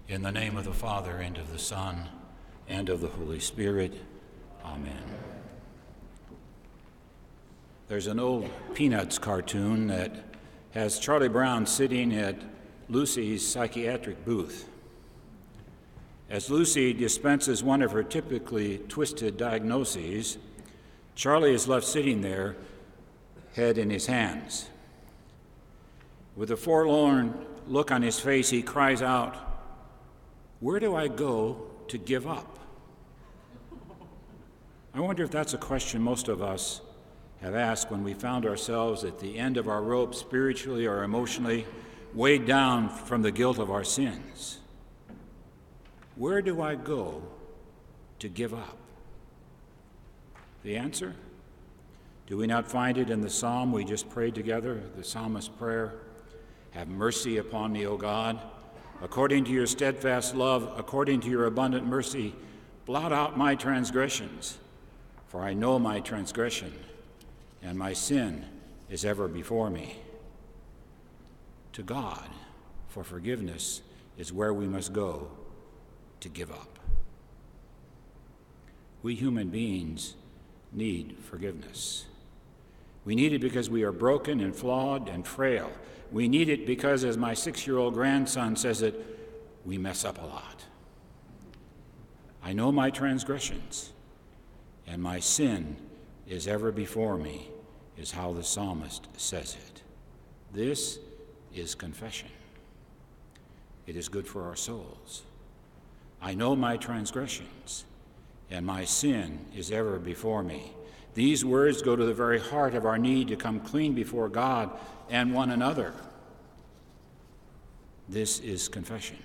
In the name of the Father, and of the Son, and of the Holy Spirit. Amen. There's an old Peanuts cartoon that has Charlie Brown sitting at Lucy's psychiatric booth. As Lucy dispenses one of her typically twisted diagnoses, Charlie is left sitting there, head in his hands. With a forlorn look on his face, he cries out, "Where do I go to give up?" I wonder if that's a question most of us have asked when we found ourselves at the end of our rope, spiritually or emotionally, weighed down from the guilt of our sins. Where do I go to give up? The answer? Do we not find it in the psalm we just prayed together, the psalmist's prayer? Have mercy upon me, O God. According to your steadfast love, according to your abundant mercy, blot out my transgressions. For I know my transgression, and my sin is ever before me. To God for forgiveness is where we must go to give up. We human beings need forgiveness. We need it because we are broken and flawed and frail. We need it because, as my 6-year-old grandson says it, we mess up a lot. I know my transgressions, and my sin is ever before me, is how the psalmist says it. This is confession. It is good for our souls. I know my transgressions, and my sin is ever before me. These words go to the very heart of our need to come clean before God and one another. This is confession.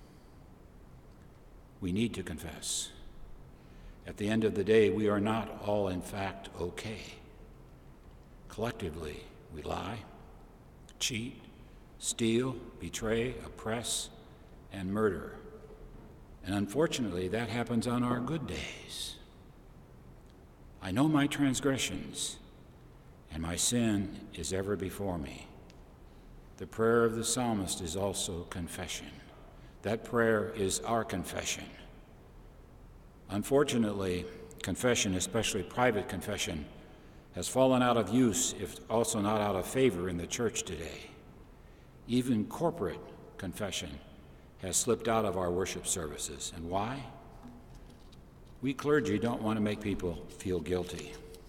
We need to confess. At the end of the day, we are not all, in fact, okay. Collectively, we lie, cheat, steal, betray, oppress, and murder. And unfortunately, that happens on our good days. I know my transgressions, and my sin is ever before me. The prayer of the psalmist is also confession. That prayer is our confession. Unfortunately, confession, especially private confession, has fallen out of use, if also not out of favor in the church today. Even corporate confession has slipped out of our worship services. And why? We clergy don't want to make people feel guilty.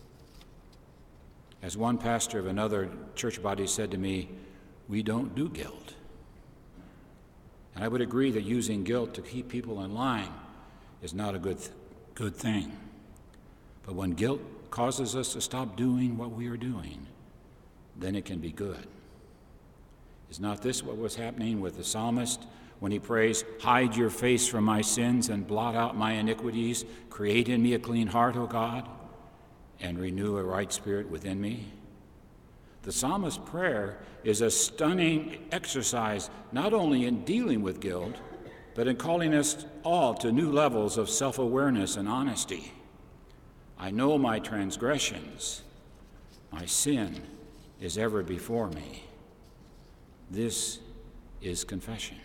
As one pastor of another church body said to me, we don't do guilt. And I would agree that using guilt to keep people in line is not a good thing. But when guilt causes us to stop doing what we are doing, then it can be good. Is not this what was happening with the psalmist when he prays, "Hide your face from my sins and blot out my iniquities. Create in me a clean heart, O God, and renew a right spirit within me"? The psalmist's prayer is a stunning exercise not only in dealing with guilt, but in calling us all to new levels of self-awareness and honesty. I know my transgressions. My sin is ever before me. This is confession.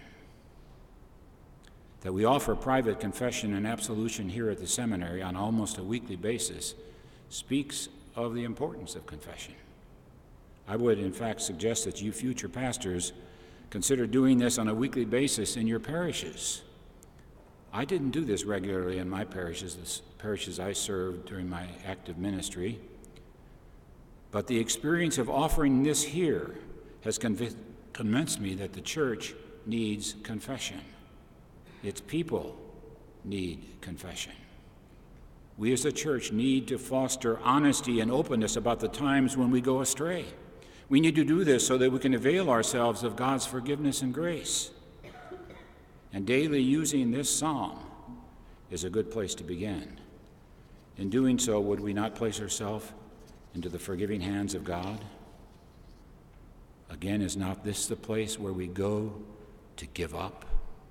That we offer private confession and absolution here at the seminary on almost a weekly basis speaks of the importance of confession. I would, in fact, suggest that you future pastors consider doing this on a weekly basis in your parishes. I didn't do this regularly in my parishes, the parishes I served during my active ministry, but the experience of offering this here has convinced me that the church needs confession. Its people need confession. We as a church need to foster honesty and openness about the times when we go astray. We need to do this so that we can avail ourselves of God's forgiveness and grace. And daily using this psalm is a good place to begin. In doing so, would we not place ourselves into the forgiving hands of God? Again, is not this the place where we go to give up?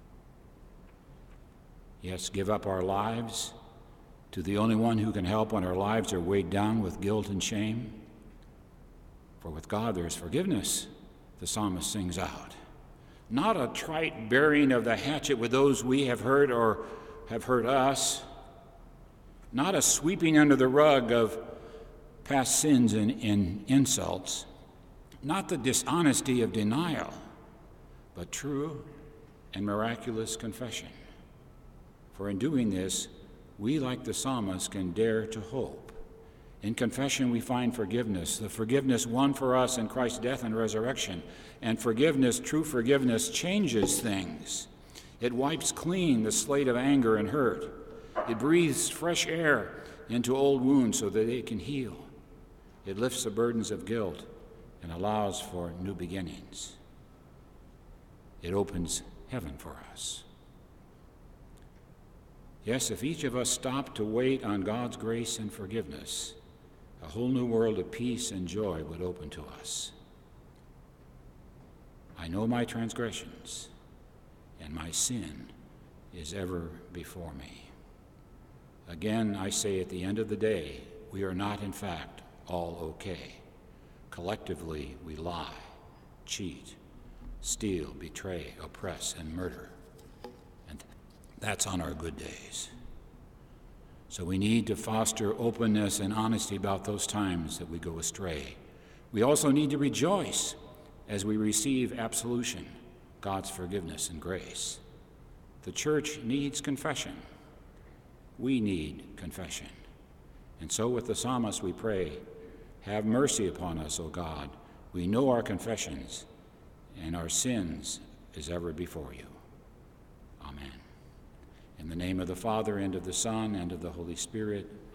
Yes, give up our lives to the only one who can help when our lives are weighed down with guilt and shame. For with God there is forgiveness, the psalmist sings out. not a trite burying of the hatchet with those we have hurt or have hurt us, not a sweeping under the rug of past sins and insults, not the dishonesty of denial, but true and miraculous confession. For in doing this, we, like the psalmist, can dare to hope. In confession, we find forgiveness, the forgiveness won for us in Christ's death and resurrection. And forgiveness, true forgiveness, changes things. It wipes clean the slate of anger and hurt. It breathes fresh air into old wounds so that they can heal. It lifts the burdens of guilt and allows for new beginnings. It opens heaven for us. Yes, if each of us stopped to wait on God's grace and forgiveness, a whole new world of peace and joy would open to us. I know my transgressions, and my sin is ever before me. Again, I say at the end of the day, we are not, in fact, all okay. Collectively, we lie, cheat, steal, betray, oppress, and murder. And that's on our good days. So we need to foster openness and honesty about those times that we go astray. We also need to rejoice as we receive absolution, God's forgiveness and grace. The church needs confession. We need confession. And so with the psalmist we pray, have mercy upon us, O God. We know our confessions, and our sins is ever before you. Amen. In the name of the Father, and of the Son, and of the Holy Spirit,